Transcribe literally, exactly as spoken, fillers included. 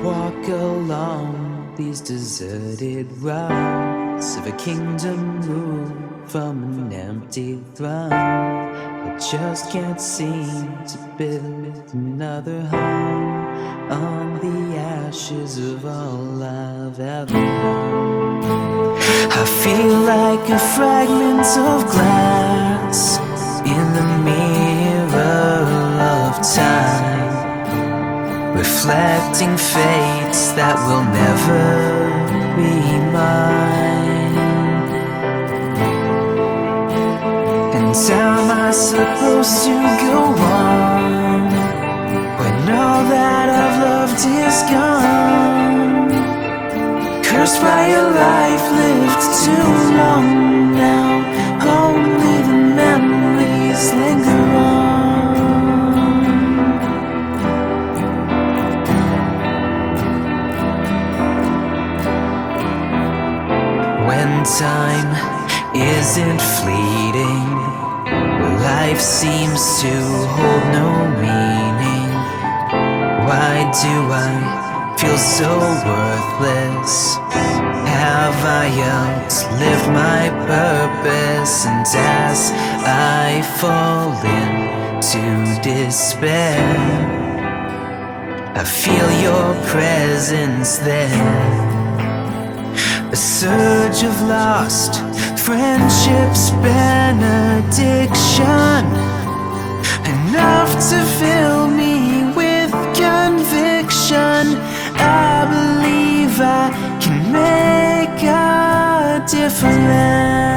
walk along these deserted roads of a kingdom ruled from an empty throne. I just can't seem to build another home on the ashes of all I've ever known. I feel like a fragment of glass in the mirror of time, reflecting fates that will never be mine. And how am I supposed to go on when all that I've loved is gone? Cursed by a life lived too long now, only the memories linger on. When time isn't fleeting, life seems to hold no meaning. Why do I feel so worthless? Have I outlived my purpose? And as I fall into despair, I feel your presence there. A surge of lost friendships, benediction, enough to fill me with conviction. I believe I can make a difference.